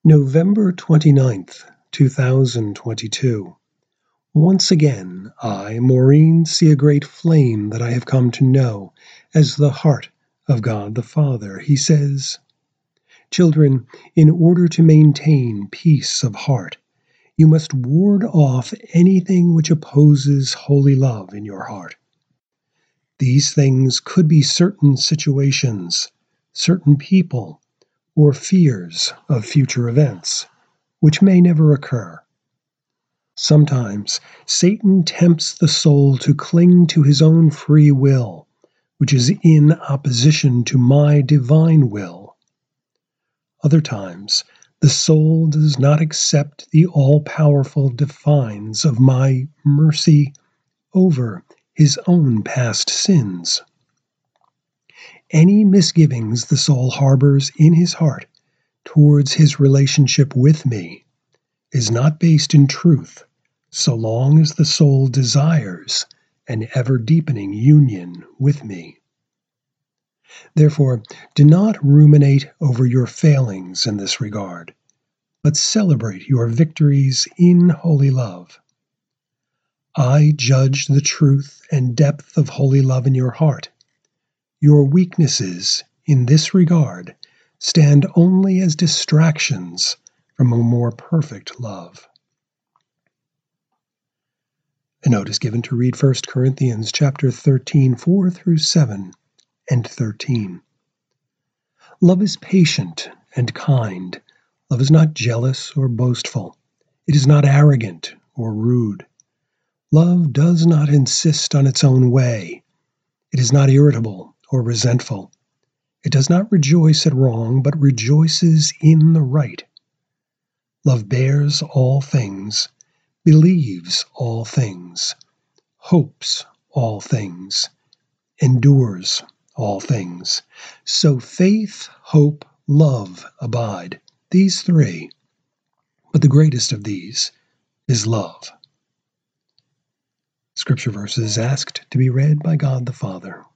November 29th, 2022. Once again, I, Maureen, see a great flame that I have come to know as the heart of God the Father. He says, "Children, in order to maintain peace of heart, you must ward off anything which opposes holy love in your heart. These things could be certain situations, certain people, or fears of future events, which may never occur. Sometimes Satan tempts the soul to cling to his own free will, which is in opposition to my divine will. Other times, the soul does not accept the all-powerful defines of my mercy over his own past sins. Any misgivings the soul harbors in his heart towards his relationship with me is not based in truth, so long as the soul desires an ever-deepening union with me. Therefore, do not ruminate over your failings in this regard, but celebrate your victories in holy love. I judge the truth and depth of holy love in your heart. Your weaknesses in this regard stand only as distractions from a more perfect love." A note is given to read 1 Corinthians chapter 13, 4 through 7 and 13. Love is patient and kind. Love is not jealous or boastful. It is not arrogant or rude. Love does not insist on its own way. It is not irritable or resentful. It does not rejoice at wrong, but rejoices in the right. Love bears all things, believes all things, hopes all things, endures all things. So faith, hope, love abide, these three, but the greatest of these is love. Scripture verses asked to be read by God the Father.